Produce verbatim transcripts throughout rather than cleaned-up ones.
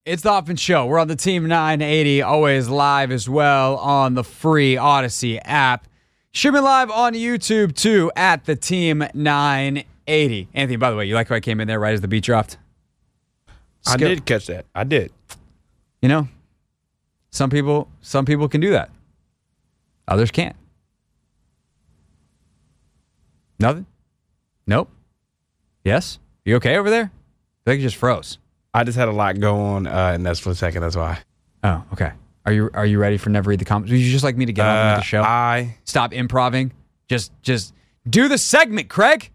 It's the Hoffman Show. We're on the Team nine eighty, always live as well on the free Odyssey app. Streaming live on YouTube, too, at the Team nine eighty. Anthony, by the way, you like how I came in there right as the beat dropped? I did catch that. I did. You know, some people, some people can do that. Others can't. Nothing? Nope. Yes? You okay over there? I think you just froze. I just had a lot go on uh, in that split second. That's why. Oh, okay. Are you are you ready for Never Read the Comments? Would you just like me to get on Uh, with the show? I Stop improving. Just just do the segment, Craig.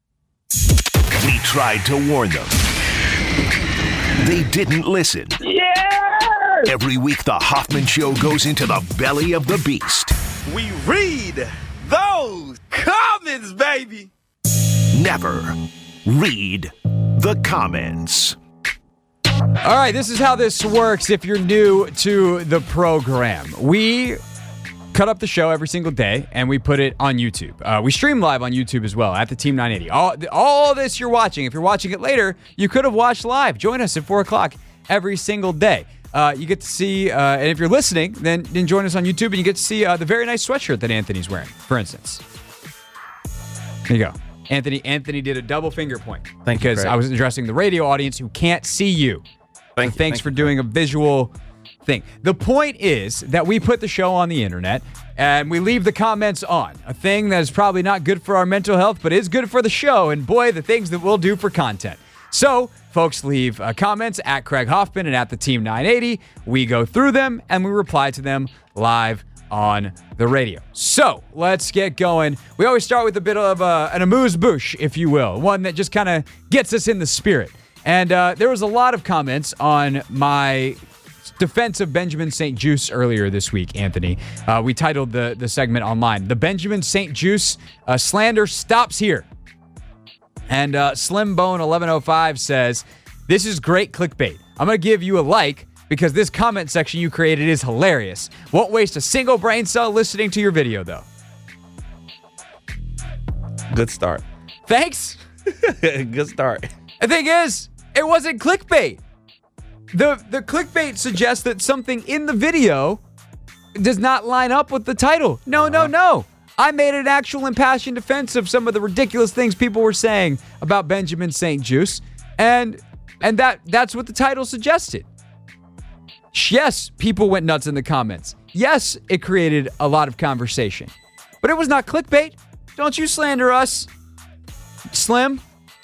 We tried to warn them. They didn't listen. Yeah! Every week, the Hoffman Show goes into the belly of the beast. We read those comments, baby. Never read the comments. All right, this is how this works if you're new to the program. We cut up the show every single day, and we put it on YouTube. Uh, we stream live on YouTube as well at the Team nine eighty. All, all this you're watching, if you're watching it later, you could have watched live. Join us at four o'clock every single day. Uh, you get to see, uh, and if you're listening, then, then join us on YouTube, and you get to see uh, the very nice sweatshirt that Anthony's wearing, for instance. There you go. Anthony Anthony did a double finger point. Thank you, because Craig. I was addressing the radio audience who can't see you. Thank So you, thanks thank for you, doing a visual thing. The point is that we put the show on the internet and we leave the comments on. A thing that is probably not good for our mental health, but is good for the show. And boy, the things that we'll do for content. So, folks leave uh, comments at Craig Hoffman and at the Team nine eighty. We go through them and we reply to them live on the radio. So, let's get going. We always start with a bit of uh, an amuse-bouche, if you will. One that just kind of gets us in the spirit. And uh, there was a lot of comments on my defense of Benjamin Saint-Just earlier this week, Anthony. Uh, we titled the, the segment online, The Benjamin Saint-Just uh, Slander Stops Here. And uh, Slim Bone eleven oh five says, this is great clickbait. I'm going to give you a like because this comment section you created is hilarious. Won't waste a single brain cell listening to your video, though. Good start. Thanks. Good start. The thing is, it wasn't clickbait. The the clickbait suggests that something in the video does not line up with the title. No, no, no. I made an actual impassioned defense of some of the ridiculous things people were saying about Benjamin Saint-Just, and and that that's what the title suggested. Yes, people went nuts in the comments. Yes, it created a lot of conversation. But it was not clickbait. Don't you slander us, Slim.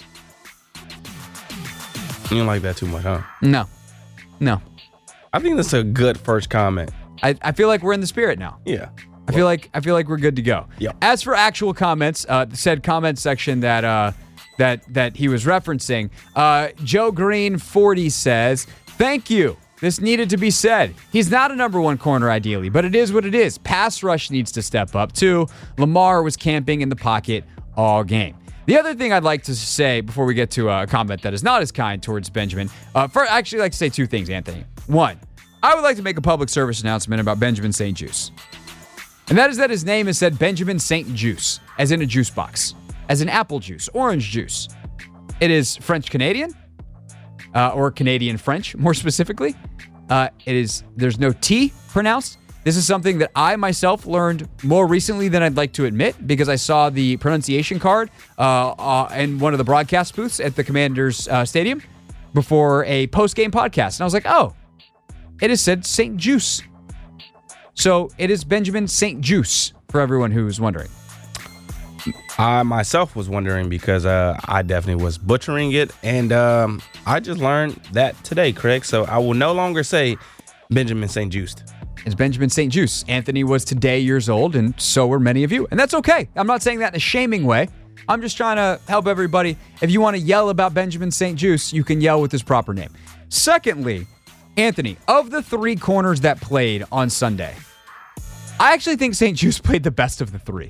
You don't like that too much, huh? No. No. I think that's a good first comment. I, I feel like we're in the spirit now. Yeah. I feel like I feel like we're good to go. Yeah. As for actual comments, uh, the said comment section that uh, that that he was referencing, uh, Joe Green forty says, "Thank you. This needed to be said. He's not a number one corner ideally, but it is what it is. Pass rush needs to step up too. Lamar was camping in the pocket all game." The other thing I'd like to say before we get to a comment that is not as kind towards Benjamin, uh, for actually I'd like to say two things, Anthony. One, I would like to make a public service announcement about Benjamin Saint-Just. And that is that his name is said Benjamin Saint-Just, as in a juice box, as in apple juice, orange juice. It is French-Canadian, uh, or Canadian-French, more specifically. Uh, it is, there's no T pronounced. This is something that I myself learned more recently than I'd like to admit because I saw the pronunciation card uh, uh, in one of the broadcast booths at the Commanders uh, Stadium before a post-game podcast. And I was like, oh, it is said Saint-Just. So it is Benjamin Saint-Just, for everyone who's wondering. I myself was wondering because uh, I definitely was butchering it. And um, I just learned that today, Craig. So I will no longer say Benjamin Saint-Just. It's Benjamin Saint-Just. Anthony was today years old, and so were many of you. And that's okay. I'm not saying that in a shaming way. I'm just trying to help everybody. If you want to yell about Benjamin Saint-Just, you can yell with his proper name. Secondly, Anthony, of the three corners that played on Sunday, I actually think Saint-Just played the best of the three.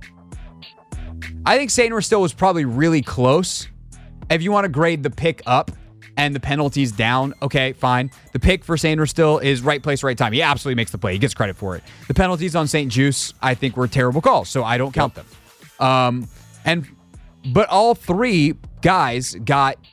I think Saint Still was probably really close. If you want to grade the pick up and the penalties down, okay, fine. The pick for Saint Still is right place, right time. He absolutely makes the play. He gets credit for it. The penalties on Saint-Just, I think, were terrible calls, so I don't count them. Um, and but all three guys got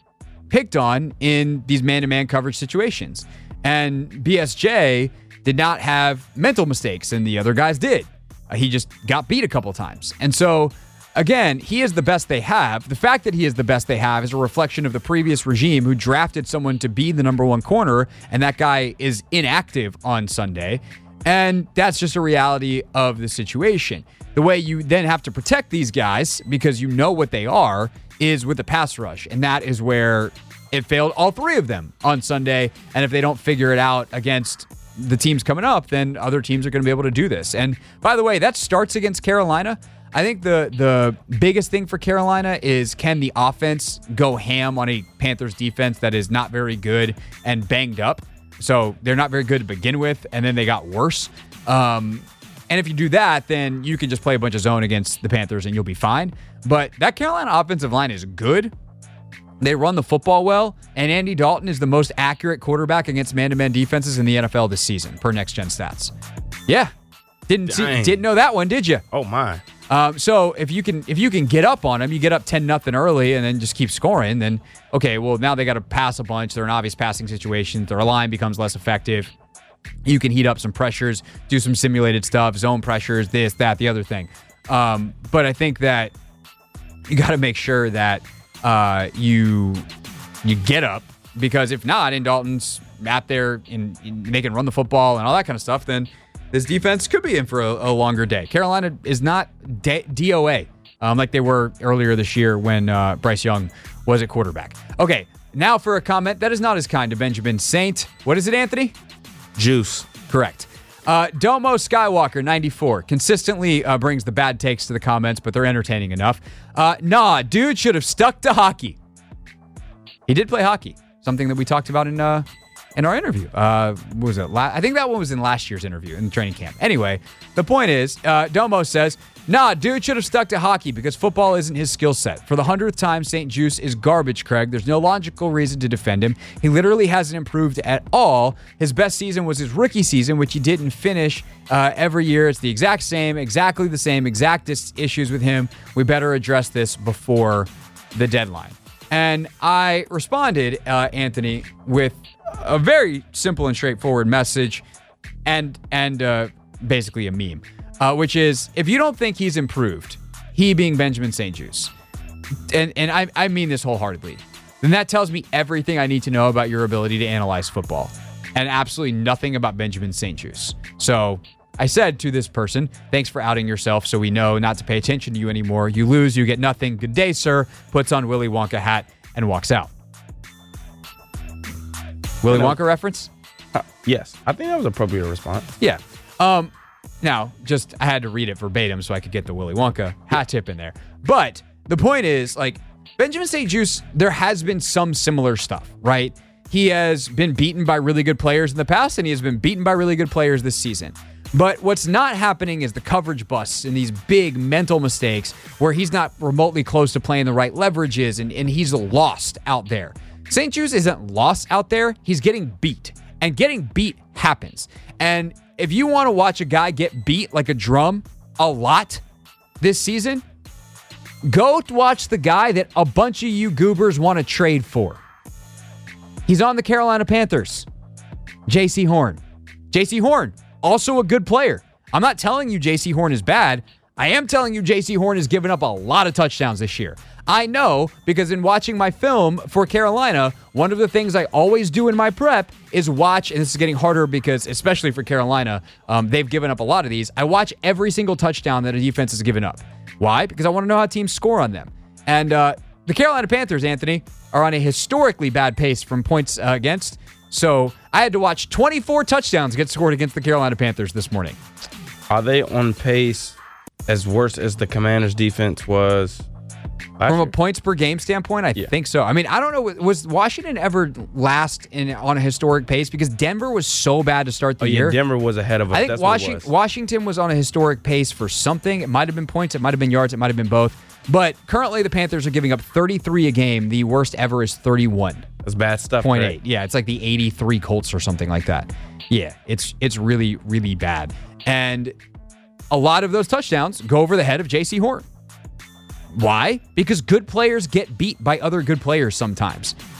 picked on in these man-to-man coverage situations. And B S J did not have mental mistakes, and the other guys did. Uh, he just got beat a couple times. And so, again, he is the best they have. The fact that he is the best they have is a reflection of the previous regime who drafted someone to be the number one corner, and that guy is inactive on Sunday. And that's just a reality of the situation. The way you then have to protect these guys, because you know what they are, is with the pass rush. And that is where it failed all three of them on Sunday. And if they don't figure it out against the teams coming up, then other teams are going to be able to do this. And by the way, that starts against Carolina. I think the the biggest thing for Carolina is, can the offense go ham on a Panthers defense that is not very good and banged up? So they're not very good to begin with, and then they got worse. Um, and if you do that, then you can just play a bunch of zone against the Panthers and you'll be fine. But that Carolina offensive line is good. They run the football well, and Andy Dalton is the most accurate quarterback against man-to-man defenses in the N F L this season, per Next Gen Stats. Yeah, didn't see, didn't know that one, did you? Oh my! Um, so if you can if you can get up on them, you get up ten nothing early, and then just keep scoring. Then okay, well now they got to pass a bunch. They're in obvious passing situations. Their line becomes less effective. You can heat up some pressures, do some simulated stuff, zone pressures, this, that, the other thing. Um, but I think that you got to make sure that. Uh, you you get up, because if not, and Dalton's out there and they can run the football and all that kind of stuff, then this defense could be in for a, a longer day. Carolina is not D- DOA um, like they were earlier this year when uh, Bryce Young was at quarterback. Okay, now for a comment that is not as kind to Benjamin Saint. What is it, Anthony? Juice. Correct. Uh, Domo Skywalker ninety-four consistently uh, brings the bad takes to the comments, but they're entertaining enough. Uh, nah, dude should have stuck to hockey. He did play hockey, something that we talked about in uh, in our interview. Uh, what was it? La- I think that one was in last year's interview in the training camp. Anyway, the point is, uh, Domo says, nah, dude should have stuck to hockey because football isn't his skill set. For the hundredth time, Saint Juice is garbage, Craig. There's no logical reason to defend him. He literally hasn't improved at all. His best season was his rookie season, which he didn't finish uh, every year. It's the exact same, exactly the same, exact dis- issues with him. We better address this before the deadline. And I responded, uh, Anthony, with a very simple and straightforward message and, and uh, basically a meme. Uh, which is, if you don't think he's improved, he being Benjamin Saint Juice, and, and I, I mean this wholeheartedly, then that tells me everything I need to know about your ability to analyze football, and absolutely nothing about Benjamin Saint Juice. So I said to this person, thanks for outing yourself so we know not to pay attention to you anymore. You lose, you get nothing. Good day, sir. Puts on Willy Wonka hat and walks out. Willy Wonka reference? Uh, yes. I think that was an appropriate response. Yeah. Um... Now, just I had to read it verbatim so I could get the Willy Wonka hat tip in there. But the point is, like, Benjamin Saint Juice, there has been some similar stuff, right? He has been beaten by really good players in the past, and he has been beaten by really good players this season. But what's not happening is the coverage busts and these big mental mistakes where he's not remotely close to playing the right leverages, and, and he's lost out there. Saint Juice isn't lost out there. He's getting beat, and getting beat happens. And if you want to watch a guy get beat like a drum a lot this season, go watch the guy that a bunch of you goobers want to trade for. He's on the Carolina Panthers. J C Horn. J C Horn, also a good player. I'm not telling you J C Horn is bad. I am telling you J C Horn has given up a lot of touchdowns this year. I know because in watching my film for Carolina, one of the things I always do in my prep is watch, and this is getting harder because, especially for Carolina, um, they've given up a lot of these. I watch every single touchdown that a defense has given up. Why? Because I want to know how teams score on them. And uh, the Carolina Panthers, Anthony, are on a historically bad pace from points uh, against. So I had to watch twenty-four touchdowns get scored against the Carolina Panthers this morning. Are they on pace as worse as the Commanders' defense was? From year? a points per game standpoint, I Yeah. think so. I mean, I don't know. Was Washington ever last in on a historic pace? Because Denver was so bad to start the Oh, yeah, year. Denver was ahead of us. I think That's what it Washington, was. Washington was on a historic pace for something. It might have been points. It might have been yards. It might have been both. But currently, the Panthers are giving up thirty-three a game. The worst ever is thirty-one That's bad stuff. point Greg. eight. Yeah, it's like the eighty-three Colts or something like that. Yeah, it's it's really, really bad. And a lot of those touchdowns go over the head of J C Horn. Why? Because good players get beat by other good players sometimes.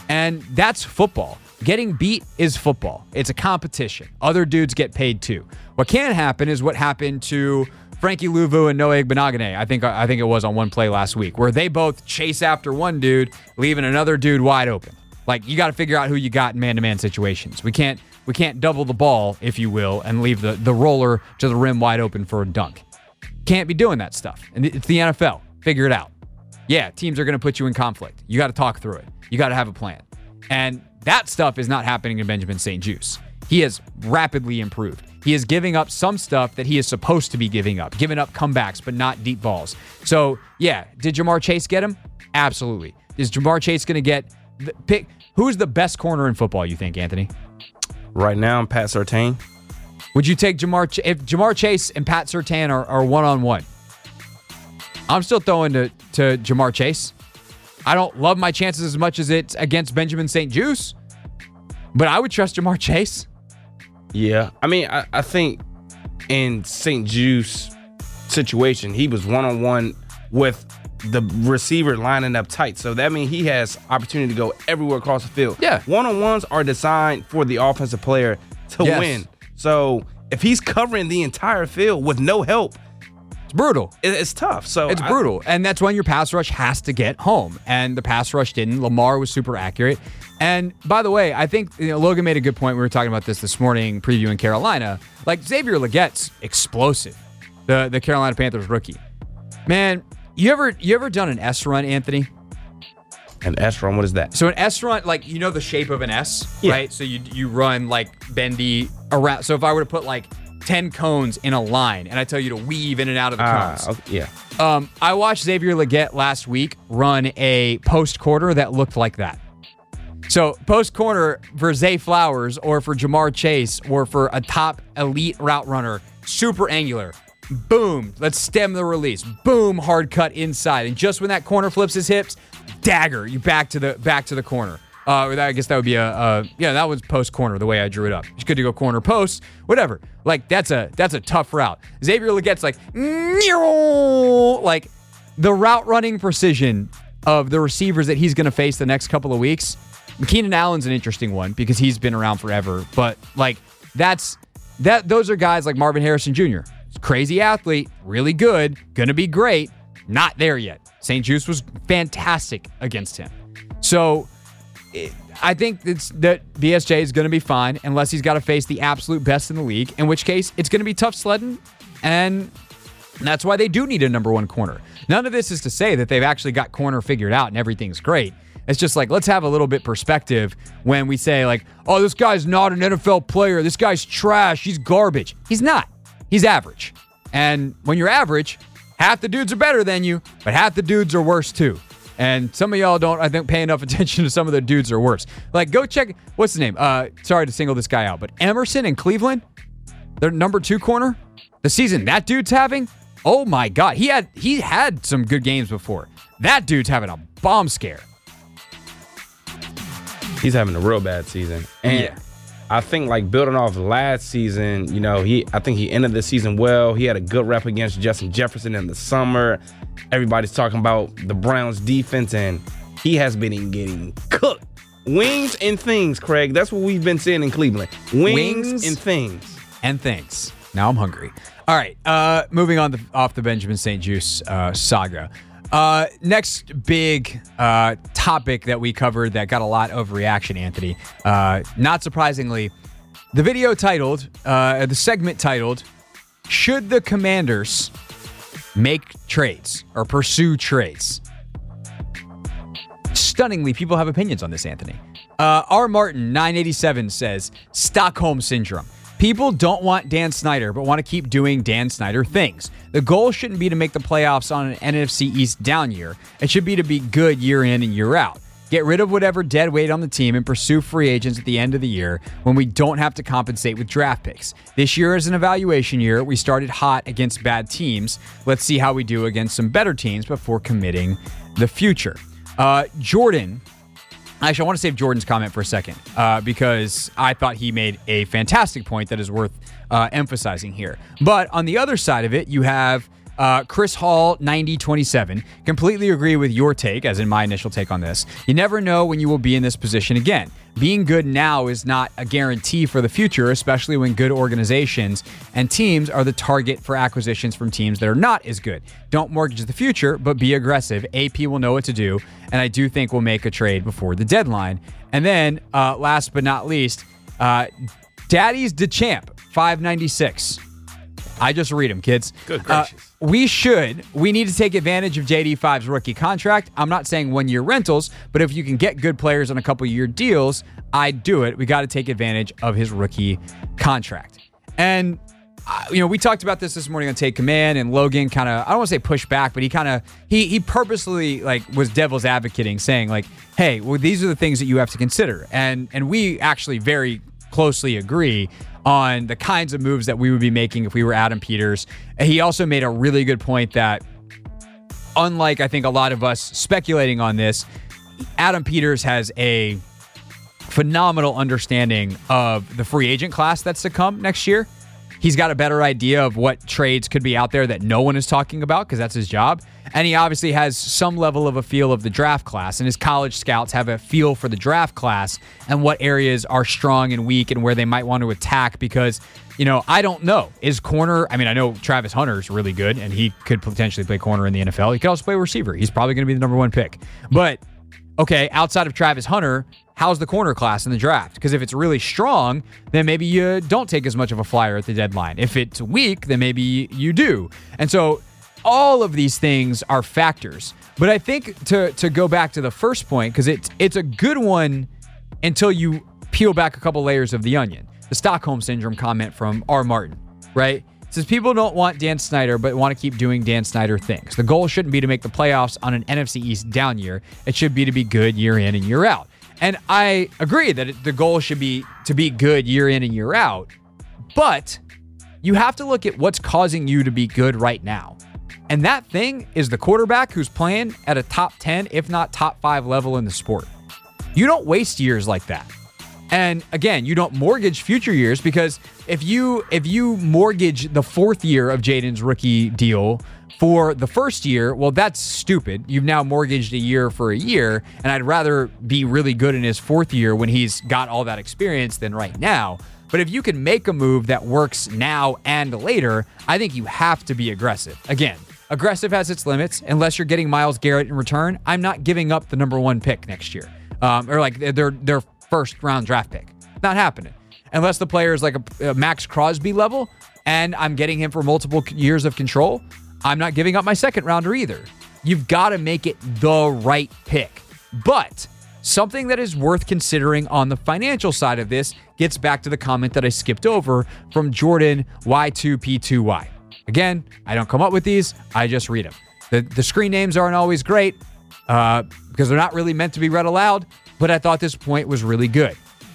And that's football. Getting beat is football. It's a competition. Other dudes get paid too. What can happen is what happened to Frankie Louvu and Noah Igbenogany. I think I think it was on one play last week, where they both chase after one dude, leaving another dude wide open. Like, you got to figure out who you got in man-to-man situations. We can't we can't double the ball, if you will, and leave the, the roller to the rim wide open for a dunk. Can't be doing that stuff. And it's the N F L. Figure it out. Yeah, teams are going to put you in conflict. You got to talk through it. You got to have a plan. And that stuff is not happening in Benjamin Saint-Juste. He has rapidly improved. He is giving up some stuff that he is supposed to be giving up, giving up comebacks, but not deep balls. So, yeah, did Jamar Chase get him? Absolutely. Is Jamar Chase going to get the pick? Who's the best corner in football, you think, Anthony? Right now, I'm Pat Surtain. Would you take Jamar Ch- if Jamar Chase and Pat Surtain are, are one-on-one? I'm still throwing to, to Jamar Chase. I don't love my chances as much as it's against Benjamin Saint-Juste, but I would trust Jamar Chase. Yeah. I mean, I, I think in Saint-Juste situation, he was one-on-one with the receiver lining up tight. So that means he has opportunity to go everywhere across the field. Yeah. One-on-ones are designed for the offensive player to Yes. win. So if he's covering the entire field with no help, It's brutal. it, it's tough. So It's I- brutal. And that's when your pass rush has to get home. And the pass rush didn't. Lamar was super accurate. And by the way, I think you know, Logan made a good point. We were talking about this this morning, previewing Carolina. Like, Xavier Legette's explosive, the, the Carolina Panthers rookie. Man, you ever you ever done an S run, Anthony? An S run, what is that? So an S run, like, you know the shape of an S, Yeah. right? So you you run like bendy around. So if I were to put like ten cones in a line and I tell you to weave in and out of the Ah, cones. okay, yeah. Um, I watched Xavier Legette last week run a post quarter that looked like that. So post corner for Zay Flowers or for Jamar Chase or for a top elite route runner, super angular. Boom, let's stem the release. Boom, hard cut inside. And just when that corner flips his hips, dagger, you back to the back to the corner. Uh, I guess that would be a, a yeah, that was post corner the way I drew it up. It's good to go corner post, whatever. Like that's a that's a tough route. Xavier Legette's like, like the route running precision of the receivers that he's going to face the next couple of weeks. Keenan Allen's an interesting one because he's been around forever, but like that's that. Those are guys like Marvin Harrison Junior Crazy athlete, really good, gonna be great. Not there yet. Saint-Juste was fantastic against him. So it, I think it's, that B S J is going to be fine unless he's got to face the absolute best in the league, in which case it's going to be tough sledding, and that's why they do need a number one corner. None of this is to say that they've actually got corner figured out and everything's great. It's just like, let's have a little bit perspective when we say like, oh, this guy's not an N F L player. This guy's trash. He's garbage. He's not. He's average. And when you're average, half the dudes are better than you, but half the dudes are worse too. And some of y'all don't, I think, pay enough attention to some of the dudes are worse. Like, go check, what's his name? Uh, sorry to single this guy out, but Emerson in Cleveland, their number two corner, the season that dude's having, oh my God. He had he had some good games before. That dude's having a bomb scare. He's having a real bad season. And Yeah. I think like building off last season, you know, he I think he ended the season well. He had a good rep against Justin Jefferson in the summer. Everybody's talking about the Browns defense, and he has been getting cooked. Wings and things, Craig. That's what we've been seeing in Cleveland. Wings, Wings and things. And thanks. Now I'm hungry. All right. Uh, moving on the, off the Benjamin Saint-Juste uh, saga. Uh, next big uh, topic that we covered that got a lot of reaction, Anthony. Uh, not surprisingly, the video titled, uh, the segment titled, "Should the Commanders Make Trades or Pursue Trades?" Stunningly, people have opinions on this, Anthony. Uh, R. Martin, nine eighty-seven, says, Stockholm Syndrome. People don't want Dan Snyder, but want to keep doing Dan Snyder things. The goal shouldn't be to make the playoffs on an N F C East down year. It should be to be good year in and year out. Get rid of whatever dead weight on the team and pursue free agents at the end of the year when we don't have to compensate with draft picks. This year is an evaluation year. We started hot against bad teams. Let's see how we do against some better teams before committing the future. Uh, Jordan... Actually, I want to save Jordan's comment for a second uh, because I thought he made a fantastic point that is worth uh, emphasizing here. But on the other side of it, you have Uh, Chris Hall, ninety twenty-seven. Completely agree with your take, as in my initial take on this. You never know when you will be in this position again. Being good now is not a guarantee for the future, especially when good organizations and teams are the target for acquisitions from teams that are not as good. Don't mortgage the future, but be aggressive. A P will know what to do, and I do think we'll make a trade before the deadline. And then, uh, last but not least, uh, Daddy's DeChamp, five ninety-six. I just read them, kids. Good gracious. Uh, we should. We need to take advantage of J D five's rookie contract. I'm not saying one-year rentals, but if you can get good players on a couple-year deals, I'd do it. We got to take advantage of his rookie contract. And, uh, you know, we talked about this this morning on Take Command, and Logan kind of, I don't want to say push back, but he kind of, he he purposely, like, was devil's advocating, saying, like, hey, well, these are the things that you have to consider. And And we actually very closely agree on the kinds of moves that we would be making if we were Adam Peters. And he also made a really good point that, unlike I think a lot of us speculating on this, Adam Peters has a phenomenal understanding of the free agent class that's to come next year. He's got a better idea of what trades could be out there that no one is talking about, because that's his job. And he obviously has some level of a feel of the draft class, and his college scouts have a feel for the draft class and what areas are strong and weak and where they might want to attack. Because, you know, I don't know. Is corner, I mean, I know Travis Hunter is really good, and he could potentially play corner in the N F L. He could also play receiver. He's probably going to be the number one pick. But, okay, outside of Travis Hunter, how's the corner class in the draft? Because if it's really strong, then maybe you don't take as much of a flyer at the deadline. If it's weak, then maybe you do. And so all of these things are factors. But I think to to go back to the first point, because it's, it's a good one until you peel back a couple layers of the onion. The Stockholm Syndrome comment from R. Martin, right? It says people don't want Dan Snyder, but want to keep doing Dan Snyder things. The goal shouldn't be to make the playoffs on an N F C East down year. It should be to be good year in and year out. And I agree that it, the goal should be to be good year in and year out, but you have to look at what's causing you to be good right now. And that thing is the quarterback who's playing at a top ten, if not top five level in the sport. You don't waste years like that. And again, you don't mortgage future years, because if you if you mortgage the fourth year of Jaden's rookie deal for the first year, well, that's stupid. You've now mortgaged a year for a year, and I'd rather be really good in his fourth year when he's got all that experience than right now. But if you can make a move that works now and later, I think you have to be aggressive. Again, aggressive has its limits. Unless you're getting Myles Garrett in return, I'm not giving up the number one pick next year. Um, or like their their first round draft pick. Not happening. Unless the player is like a, a Max Crosby level, and I'm getting him for multiple years of control, I'm not giving up my second rounder either. You've got to make it the right pick. But something that is worth considering on the financial side of this gets back to the comment that I skipped over from Jordan Y two P two Y. Again, I don't come up with these. I just read them. The, the screen names aren't always great uh, because they're not really meant to be read aloud, but I thought this point was really good.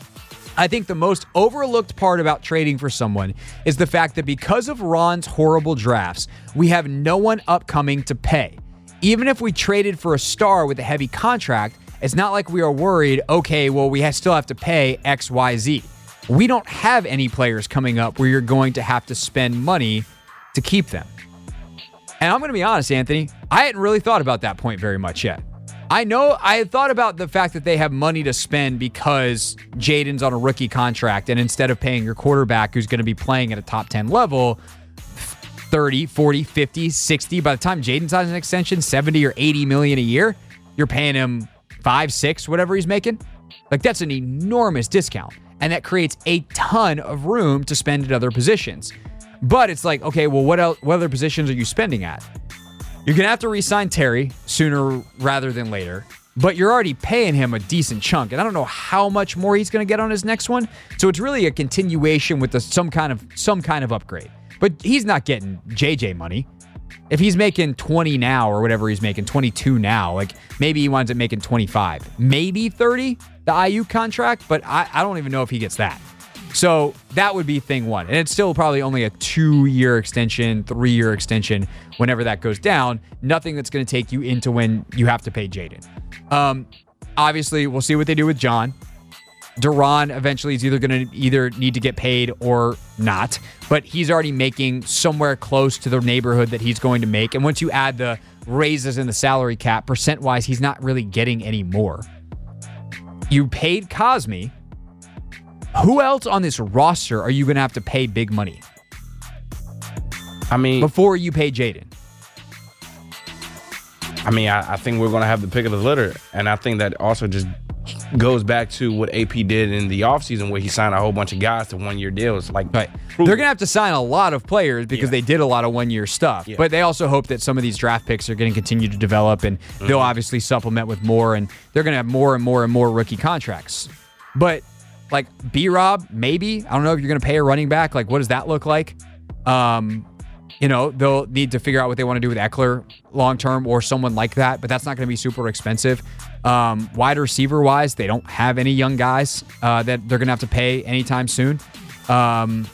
I think the most overlooked part about trading for someone is the fact that because of Ron's horrible drafts, we have no one upcoming to pay. Even if we traded for a star with a heavy contract, it's not like we are worried, okay, well, we have, still have to pay X, Y, Z. We don't have any players coming up where you're going to have to spend money to keep them. And I'm going to be honest, Anthony, I hadn't really thought about that point very much yet. I know I had thought about the fact that they have money to spend because Jaden's on a rookie contract, and instead of paying your quarterback who's going to be playing at a top ten level, thirty, forty, fifty, sixty, by the time Jaden's on an extension, seventy or eighty million a year, you're paying him five, six, whatever he's making. Like, that's an enormous discount, and that creates a ton of room to spend at other positions. But it's like, okay, well, what else, what other positions are you spending at? You're going to have to re-sign Terry sooner rather than later, but you're already paying him a decent chunk, and I don't know how much more he's going to get on his next one. So it's really a continuation with the, some kind of some kind of upgrade. But he's not getting J J money. If he's making twenty now or whatever he's making, twenty-two now, like maybe he winds up making twenty-five, maybe thirty, the I U contract, but I, I don't even know if he gets that. So that would be thing one. And it's still probably only a two-year extension, three-year extension whenever that goes down. Nothing that's going to take you into when you have to pay Jaden. Um, obviously, we'll see what they do with John. Duran eventually is either going to either need to get paid or not, but he's already making somewhere close to the neighborhood that he's going to make. And once you add the raises in the salary cap, percent-wise, he's not really getting any more. You paid Cosme. Who else on this roster are you going to have to pay big money? I mean, before you pay Jaden. I mean, I, I think we're going to have the pick of the litter. And I think that also just goes back to what A P did in the offseason where he signed a whole bunch of guys to one-year deals. Like, right. They're going to have to sign a lot of players because yeah. they did a lot of one-year stuff. Yeah. But they also hope that some of these draft picks are going to continue to develop, and mm-hmm. they'll obviously supplement with more, and they're going to have more and more and more rookie contracts. But, like, B-Rob, maybe. I don't know if you're going to pay a running back. Like, what does that look like? Um... You know, they'll need to figure out what they want to do with Eckler long-term or someone like that, but that's not going to be super expensive. Um, wide receiver-wise, they don't have any young guys uh, that they're going to have to pay anytime soon. Um,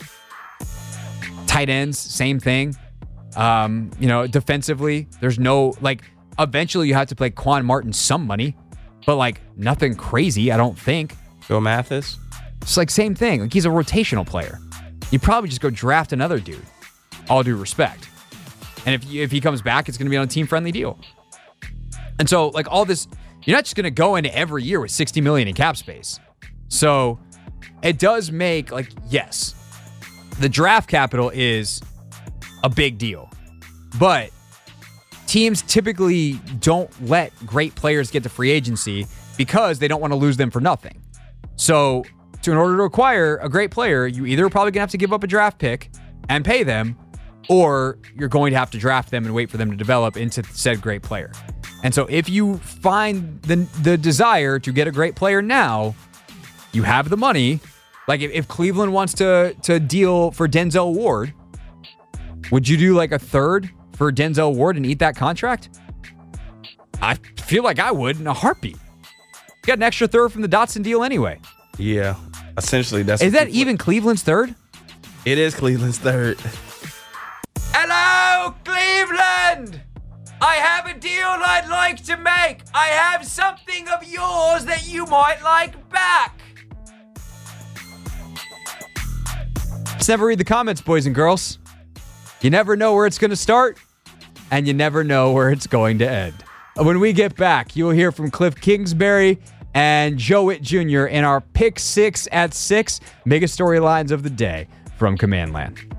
tight ends, same thing. Um, you know, defensively, there's no, like, eventually you have to play Quan Martin some money, but, like, nothing crazy, I don't think. Phil Mathis? It's like, same thing. Like, he's a rotational player. You probably just go draft another dude. All due respect. And if if he comes back, it's going to be on a team-friendly deal. And so, like, all this, you're not just going to go into every year with sixty million dollars in cap space. So it does make, like, yes, the draft capital is a big deal. But teams typically don't let great players get to free agency because they don't want to lose them for nothing. So to, in order to acquire a great player, you either are probably going to have to give up a draft pick and pay them, or you're going to have to draft them and wait for them to develop into said great player. And so if you find the the desire to get a great player now, you have the money. Like if, if Cleveland wants to to deal for Denzel Ward, would you do like a third for Denzel Ward and eat that contract? I feel like I would in a heartbeat. You got an extra third from the Dotson deal anyway. Yeah, essentially that's. Is that even Cleveland's third? It is Cleveland's third. Hello, Cleveland! I have a deal I'd like to make. I have something of yours that you might like back. Just never read the comments, boys and girls. You never know where it's going to start, and you never know where it's going to end. When we get back, you'll hear from Cliff Kingsbury and Joe Witt Junior in our Pick Six at six. Biggest storylines of the day from Command Land.